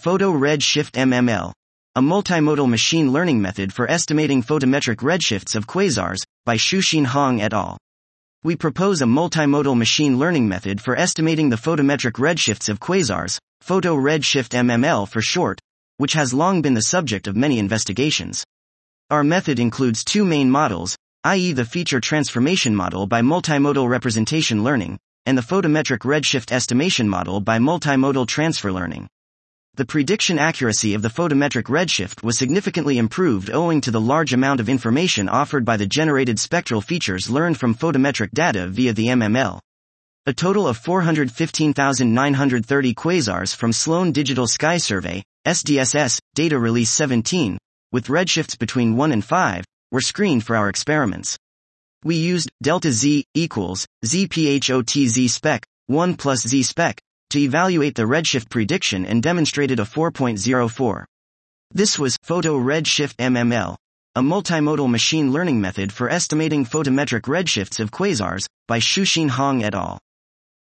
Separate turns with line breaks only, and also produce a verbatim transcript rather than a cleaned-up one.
Photo Redshift M M L, a multimodal machine learning method for estimating photometric redshifts of quasars, by Shuxin Hong et al. We propose a multimodal machine learning method for estimating the photometric redshifts of quasars, Photo Redshift M M L for short, which has long been the subject of many investigations. Our method includes two main models, that is the feature transformation model by multimodal representation learning, and the photometric redshift estimation model by multimodal transfer learning. The prediction accuracy of the photometric redshift was significantly improved owing to the large amount of information offered by the generated spectral features learned from photometric data via the M M L. A total of four hundred fifteen thousand nine hundred thirty quasars from Sloan Digital Sky Survey, S D S S, data release seventeen, with redshifts between one and five, were screened for our experiments. We used delta z equals zphotz spec one plus z spec to evaluate the redshift prediction and demonstrated a four point zero four. This was Photo Redshift M M L, a multimodal machine learning method for estimating photometric redshifts of quasars, by Shuxin Hong et al.